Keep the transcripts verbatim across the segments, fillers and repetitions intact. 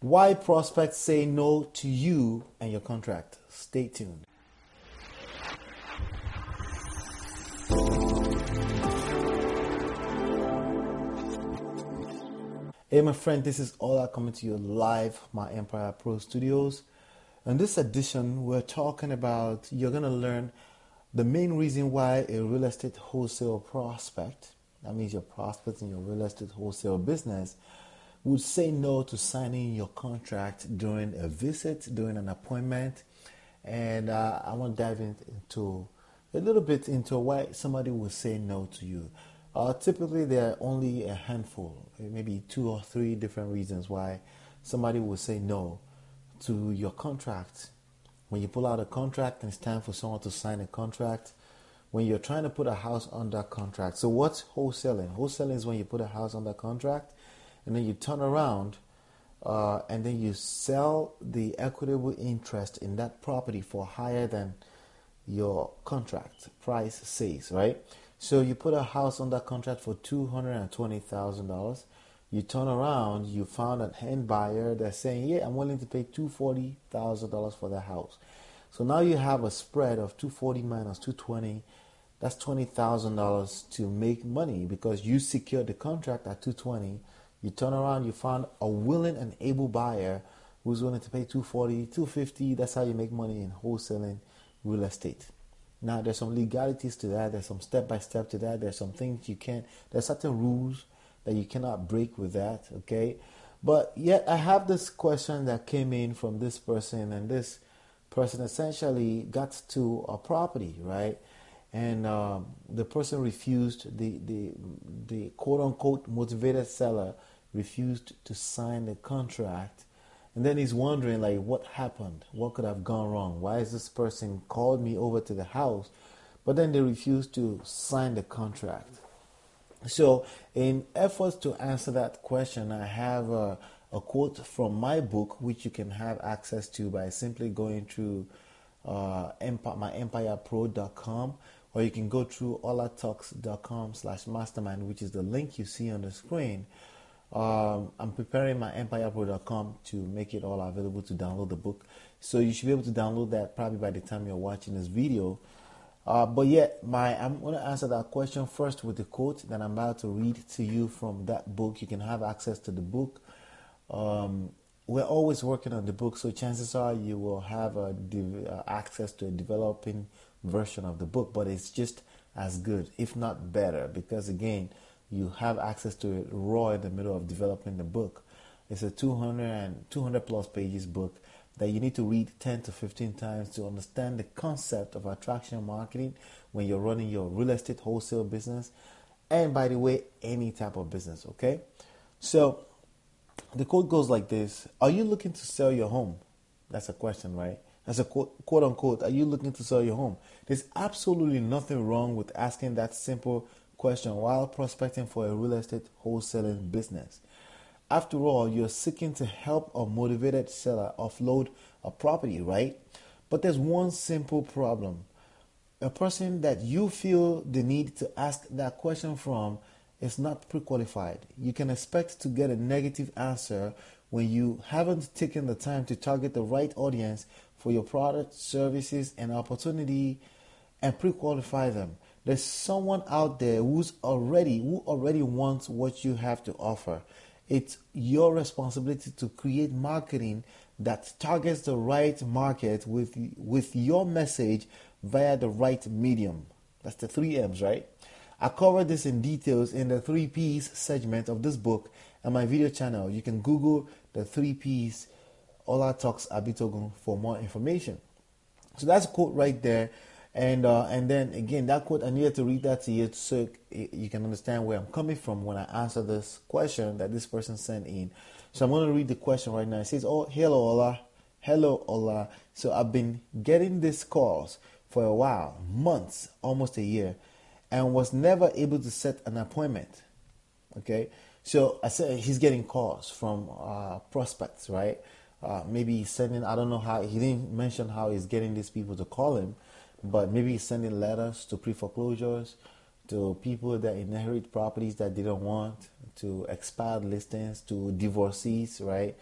Why prospects say no to you and your contract. Stay tuned. Hey my friend, this is Ola coming to you live from my Empire Pro Studios. In this edition, we're talking about, you're going to learn the main reason why a real estate wholesale prospect, that means your prospects in your real estate wholesale business, would say no to signing your contract during a visit, during an appointment. And uh, I want to dive in, into a little bit into why somebody would say no to you. Uh, typically, there are only a handful, maybe two or three different reasons why somebody would say no to your contract. When you pull out a contract and it's time for someone to sign a contract, when you're trying to put a house under contract. So what's wholesaling? Wholesaling is when you put a house under contract and then you turn around uh, and then you sell the equitable interest in that property for higher than your contract price says, right? So you put a house under contract for two hundred twenty thousand dollars. You turn around, you found an end buyer that's saying, yeah, I'm willing to pay two hundred forty thousand dollars for that house. So now you have a spread of two hundred forty minus two hundred twenty. That's twenty thousand dollars to make money because you secured the contract at two hundred twenty. You turn around, you found a willing and able buyer who's willing to pay two hundred forty, two hundred fifty. That's how you make money in wholesaling real estate. Now, there's some legalities to that. There's some step-by-step to that. There's some things you can't, there's certain rules that you cannot break with that, okay? But yet, I have this question that came in from this person, and this person essentially got to a property, right? And um, the person refused, the, the, the quote-unquote motivated seller refused to sign the contract. And then he's wondering, like, what happened? What could have gone wrong? Why is this person called me over to the house, but then they refused to sign the contract? So in efforts to answer that question, I have a, a quote from my book, which you can have access to by simply going through uh, empire, my empire pro dot com, or you can go through olatalks dot com slash mastermind, which is the link you see on the screen. Um, I'm preparing my empire pro dot com to make it all available to download the book. So you should be able to download that probably by the time you're watching this video. Uh, but yet, my I'm going to answer that question first with the quote that I'm about to read to you from that book. You can have access to the book. Um, we're always working on the book, so chances are you will have a de- uh, access to a developing version of the book, but it's just as good, if not better, because again, you have access to it raw in the middle of developing the book. It's a two hundred and two hundred plus pages book that you need to read ten to fifteen times to understand the concept of attraction marketing when you're running your real estate wholesale business. And by the way, any type of business, okay? So the quote goes like this. Are you looking to sell your home? That's a question, right? That's a quote, quote unquote. Are you looking to sell your home? There's absolutely nothing wrong with asking that simple question while prospecting for a real estate wholesaling business. After all, you're seeking to help a motivated seller offload a property, right? But there's one simple problem. A person that you feel the need to ask that question from is not pre-qualified. You can expect to get a negative answer when you haven't taken the time to target the right audience for your product, services, and opportunity and pre-qualify them. There's someone out there who's already who already wants what you have to offer. It's your responsibility to create marketing that targets the right market with with your message via the right medium. That's the three M's, right? I cover this in details in the three P's segment of this book and my video channel. You can Google the three P's Ola Talks Abitogun for more information. So that's a quote right there. And uh, and then again, that quote, I needed to read that to you so you can understand where I'm coming from when I answer this question that this person sent in. So I'm going to read the question right now. It says, oh, hello, Ola. Hello, Ola. So I've been getting these calls for a while, months, almost a year, and was never able to set an appointment. Okay. So I said he's getting calls from uh, prospects, right? Uh, maybe he's sending, I don't know how, he didn't mention how he's getting these people to call him. But maybe he's sending letters to pre-foreclosures, to people that inherit properties that they don't want, to expired listings, to divorcees, right?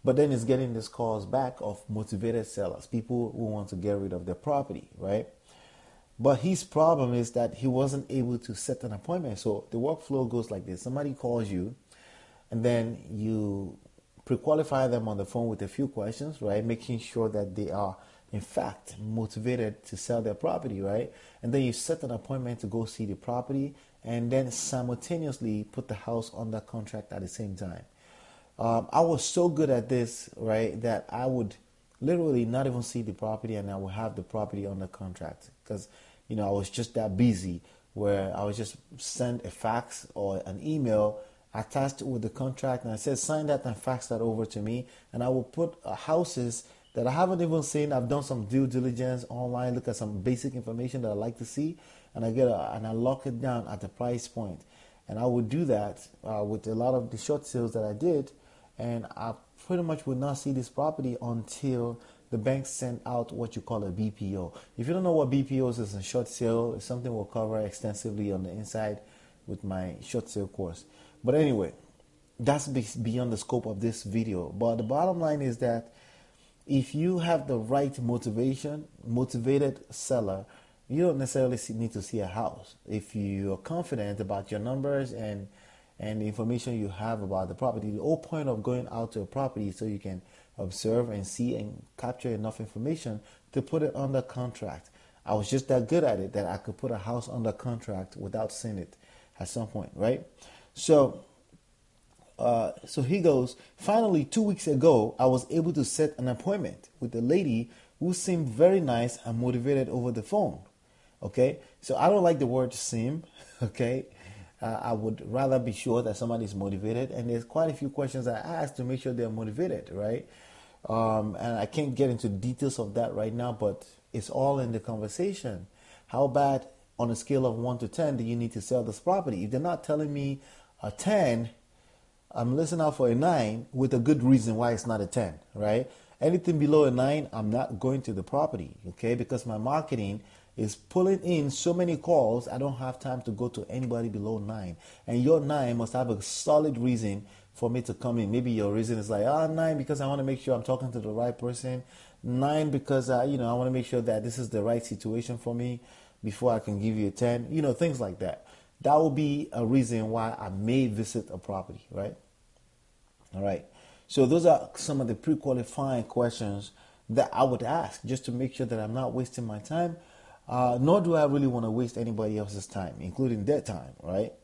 But then it's getting these calls back of motivated sellers, people who want to get rid of their property, right? But his problem is that he wasn't able to set an appointment. So the workflow goes like this. Somebody calls you, and then you pre-qualify them on the phone with a few questions, right? Making sure that they are, in fact, motivated to sell their property, right? And then you set an appointment to go see the property, and then simultaneously put the house under contract at the same time. Um, I was so good at this, right, that I would literally not even see the property, and I would have the property under contract because, you know, I was just that busy where I would just send a fax or an email attached with the contract, and I said, sign that and fax that over to me, and I will put uh, houses that I haven't even seen. I've done some due diligence online, look at some basic information that I like to see, and I get a, and I lock it down at the price point. And I would do that uh, with a lot of the short sales that I did, and I pretty much would not see this property until the bank sent out what you call a B P O. If you don't know what B P O is, it's a short sale. It's something we'll cover extensively on the inside with my short sale course. But anyway, that's beyond the scope of this video. But the bottom line is that if you have the right motivation, motivated seller, you don't necessarily need to see a house. If you're confident about your numbers and and the information you have about the property, the whole point of going out to a property is so you can observe and see and capture enough information to put it under contract. I was just that good at it that I could put a house under contract without seeing it at some point, right? So, uh, so he goes, finally, two weeks ago, I was able to set an appointment with a lady who seemed very nice and motivated over the phone. Okay, so I don't like the word seem, okay? Uh, I would rather be sure that somebody is motivated, and there's quite a few questions I ask to make sure they're motivated, right? Um, and I can't get into details of that right now, but it's all in the conversation. How bad, on a scale of one to ten, do you need to sell this property? If they're not telling me a ten, I'm listening out for a nine with a good reason why it's not a ten, right? Anything below a nine, I'm not going to the property, okay? Because my marketing is pulling in so many calls, I don't have time to go to anybody below nine. And your nine must have a solid reason for me to come in. Maybe your reason is like, ah, nine because I want to make sure I'm talking to the right person. Nine because, uh, you know, I want to make sure that this is the right situation for me before I can give you a ten. You know, things like that. That will be a reason why I may visit a property, right? All right. So those are some of the pre-qualifying questions that I would ask just to make sure that I'm not wasting my time. Uh, nor do I really want to waste anybody else's time, including their time, right?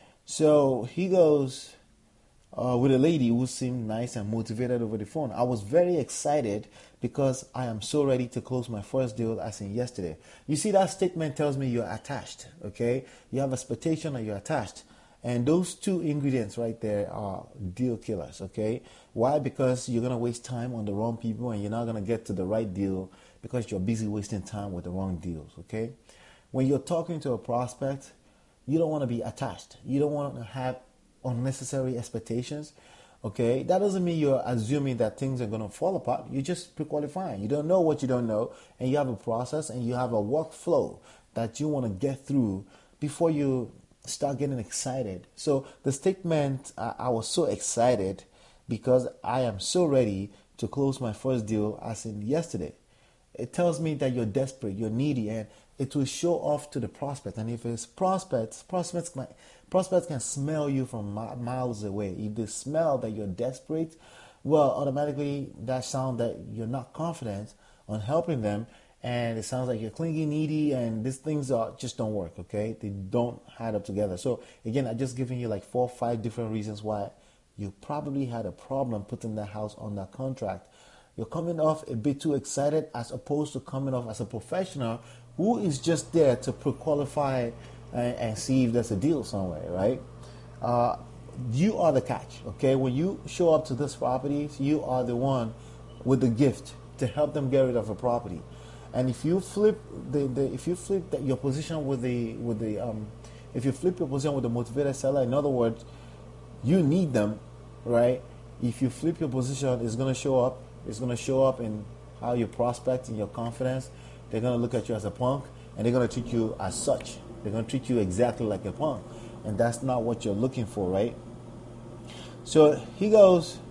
So he goes uh, with a lady who seemed nice and motivated over the phone. I was very excited because I am so ready to close my first deal as in yesterday. You see, that statement tells me you're attached, okay? You have expectation and you're attached. And those two ingredients right there are deal killers, okay? Why? Because you're going to waste time on the wrong people and you're not going to get to the right deal because you're busy wasting time with the wrong deals, okay? When you're talking to a prospect, you don't want to be attached. You don't want to have unnecessary expectations, okay? That doesn't mean you're assuming that things are going to fall apart. You're just pre-qualifying. You don't know what you don't know, and you have a process and you have a workflow that you want to get through before you start getting excited. So the statement, uh, I was so excited because I am so ready to close my first deal as in yesterday. It tells me that you're desperate, you're needy, and it will show off to the prospect. And if it's prospects, prospects, prospects can smell you from miles away. If they smell that you're desperate, well, automatically that sounds that you're not confident on helping them, and it sounds like you're clingy, needy, and these things are just don't work, okay? They don't add up together. So again, I'm just giving you like four or five different reasons why you probably had a problem putting that house on that contract. You're coming off a bit too excited as opposed to coming off as a professional who is just there to pre-qualify and, and see if there's a deal somewhere, right? Uh, you are the catch, okay? When you show up to this property, you are the one with the gift to help them get rid of a property. And if you flip the, the if you flip the, your position with the with the um, if you flip your position with the motivated seller, in other words, you need them, right? If you flip your position, it's going to show up. It's going to show up in how you prospect, in your confidence. They're going to look at you as a punk, and they're going to treat you as such. They're going to treat you exactly like a punk, and that's not what you're looking for, right? So he goes,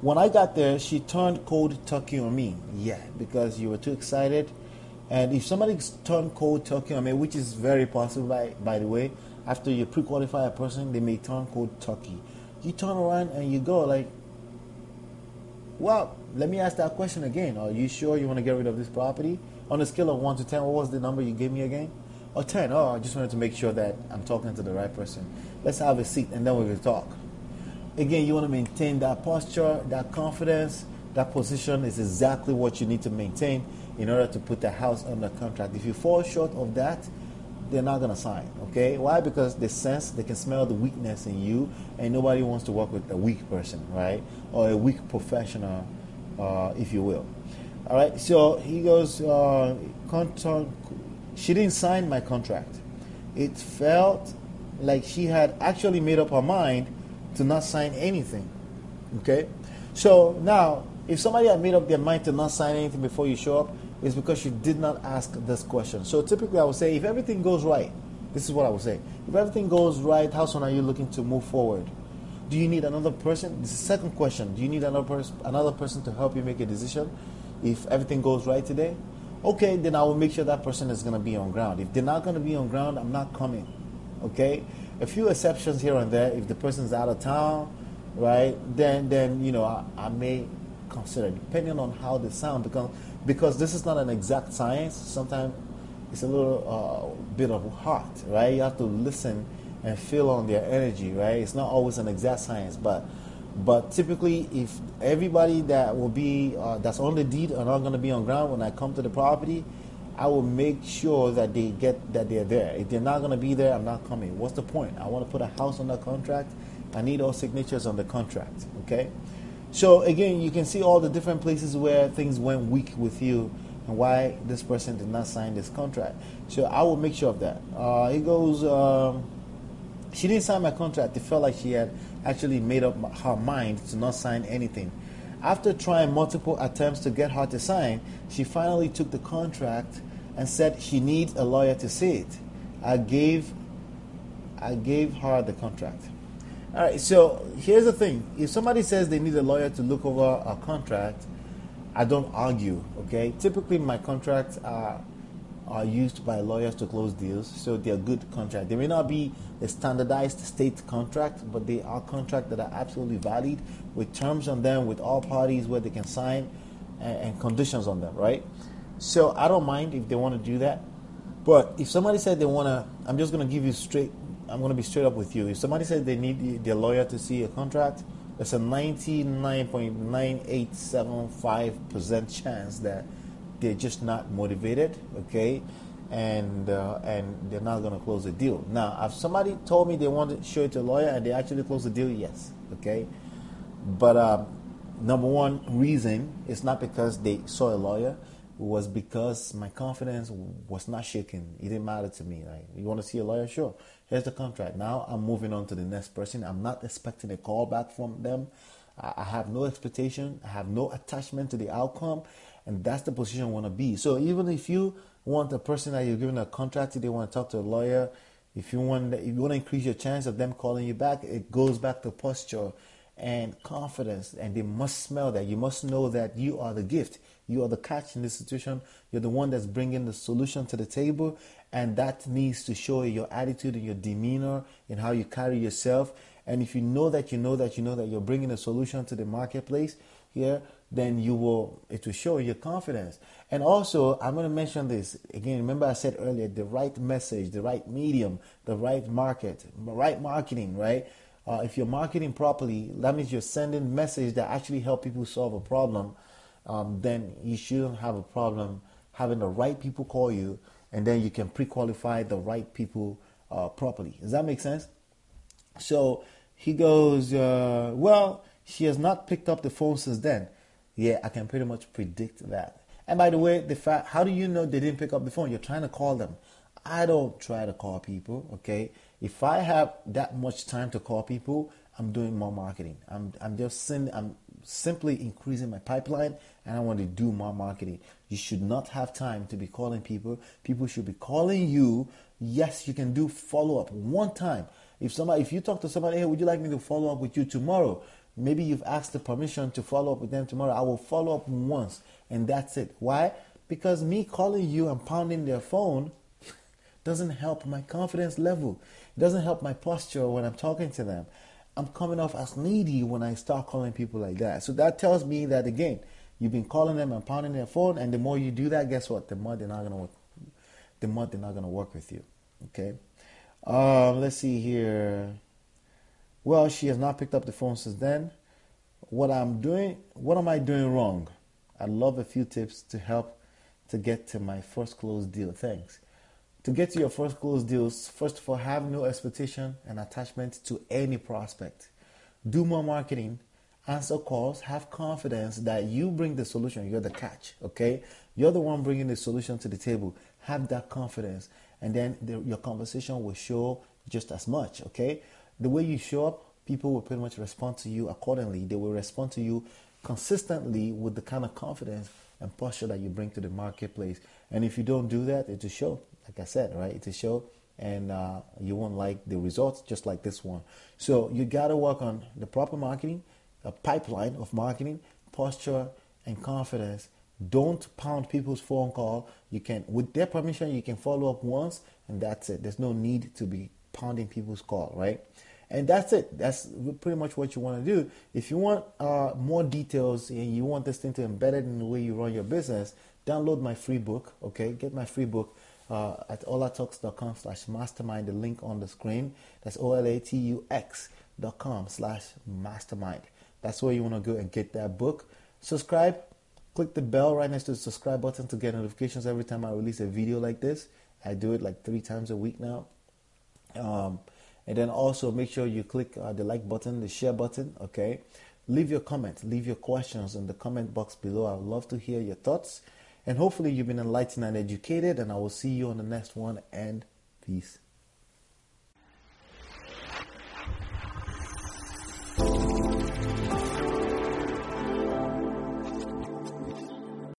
When I got there, she turned cold turkey on me. Yeah, because you were too excited. And if somebody turned cold turkey on me, which is very possible, by, by the way, after you pre-qualify a person, they may turn cold turkey. You turn around and you go like, well, let me ask that question again. Are you sure you want to get rid of this property? On a scale of one to ten, what was the number you gave me again? Or ten? Oh, I just wanted to make sure that I'm talking to the right person. Let's have a seat and then we will talk. Again, you want to maintain that posture, that confidence, that position is exactly what you need to maintain in order to put the house under contract. If you fall short of that, they're not going to sign, okay? Why? Because they sense, they can smell the weakness in you, and nobody wants to work with a weak person, right? Or a weak professional, uh, if you will. All right, so he goes, uh, contract, she didn't sign my contract. It felt like she had actually made up her mind to not sign anything, okay? So now, if somebody had made up their mind to not sign anything before you show up, it's because you did not ask this question. So typically I would say, if everything goes right, this is what I would say. If everything goes right, how soon are you looking to move forward? Do you need another person? This is the second question. Do you need another, pers- another person to help you make a decision if everything goes right today? Okay, then I will make sure that person is going to be on ground. If they're not going to be on ground, I'm not coming, okay? A few exceptions here and there. If the person's out of town, right, then, then you know, I, I may consider, depending on how they sound, because, because this is not an exact science. Sometimes it's a little uh, bit of heart, right? You have to listen and feel on their energy, right? It's not always an exact science, but but typically, if everybody that will be uh, that's on the deed are not going to be on ground when I come to the property, I will make sure that they get that they're there. If they're not going to be there, I'm not coming. What's the point? I want to put a house under contract. I need all signatures on the contract, okay? So again, you can see all the different places where things went weak with you and why this person did not sign this contract. So I will make sure of that. Uh, it goes, um, she didn't sign my contract. It felt like she had actually made up her mind to not sign anything. After trying multiple attempts to get her to sign, she finally took the contract and said she needs a lawyer to see it. I gave, I gave her the contract. All right, so here's the thing. If somebody says they need a lawyer to look over a contract, I don't argue, okay? Typically, my contracts are, are used by lawyers to close deals, so they're good contracts. They may not be a standardized state contract, but they are contracts that are absolutely valid with terms on them, with all parties where they can sign and, and conditions on them, right? So I don't mind if they want to do that. But if somebody said they want to, I'm just going to give you straight, I'm going to be straight up with you. If somebody said they need their lawyer to see a contract, there's a ninety-nine point nine eight seven five percent chance that they're just not motivated, okay? And uh, and they're not going to close the deal. Now, if somebody told me they want to show it to a lawyer and they actually close the deal, yes, okay? But um, number one reason is not because they saw a lawyer. Was because my confidence was not shaken. It didn't matter to me. Like, you want to see a lawyer? Sure. Here's the contract. Now I'm moving on to the next person. I'm not expecting a call back from them. I have no expectation. I have no attachment to the outcome. And that's the position I want to be. So even if you want a person that you're giving a contract to, they want to talk to a lawyer, if you want, if you want to increase your chance of them calling you back, it goes back to posture and confidence. And they must smell that. You must know that you are the gift. You are the catch in this situation. You're the one that's bringing the solution to the table. And that needs to show your attitude and your demeanor and how you carry yourself. And if you know that you know that you know that you're bringing a solution to the marketplace here, then you will, it will show your confidence. And also, I'm going to mention this. Again, remember I said earlier, the right message, the right medium, the right market, right marketing, right? Uh, if you're marketing properly, that means you're sending message that actually help people solve a problem. Um, then you shouldn't have a problem having the right people call you, and then you can pre-qualify the right people uh, properly. Does that make sense? So he goes, uh, well, she has not picked up the phone since then. Yeah, I can pretty much predict that. And by the way, the fact, how do you know they didn't pick up the phone? You're trying to call them. I don't try to call people, okay? If I have that much time to call people, I'm doing more marketing. I'm I'm just sending, I'm simply increasing my pipeline, and I want to do more marketing. You should not have time to be calling people. People should be calling you. Yes, you can do follow-up one time. If somebody, if you talk to somebody, hey, would you like me to follow up with you tomorrow? Maybe you've asked the permission to follow up with them tomorrow. I will follow up once, and that's it. Why? Because me calling you and pounding their phone doesn't help my confidence level. It doesn't help my posture when I'm talking to them. I'm coming off as needy when I start calling people like that. So that tells me that, again, you've been calling them and pounding their phone, and the more you do that, guess what? The more they're not gonna work. The more they're not gonna work with you. Okay. Um, let's see here. Well, she has not picked up the phone since then. What I'm doing, what am I doing wrong? I'd love a few tips to help to get to my first closed deal. Thanks. To get to your first closed deals, first of all, have no expectation and attachment to any prospect. Do more marketing, answer calls, have confidence that you bring the solution. You're the catch, okay? You're the one bringing the solution to the table. Have that confidence, and then the, your conversation will show just as much, okay? The way you show up, people will pretty much respond to you accordingly. They will respond to you consistently with the kind of confidence and posture that you bring to the marketplace. And if you don't do that, it will show. Like I said, right? It will show, and uh, you won't like the results, just like this one. So you got to work on the proper marketing, a pipeline of marketing, posture, and confidence. Don't pound people's phone call. You can, with their permission, you can follow up once, and that's it. There's no need to be pounding people's call, right? And that's it. That's pretty much what you want to do. If you want uh, more details and you want this thing to embed it in the way you run your business, download my free book, okay? Get my free book uh, at olatalks.com slash mastermind, the link on the screen. That's O-L-A-T-U-X dot com slash mastermind. That's where you want to go and get that book. Subscribe. Click the bell right next to the subscribe button to get notifications every time I release a video like this. I do it like three times a week now. Um, and then also make sure you click uh, the like button, the share button, okay? Leave your comments, leave your questions in the comment box below. I would love to hear your thoughts. And hopefully you've been enlightened and educated, and I will see you on the next one, and peace.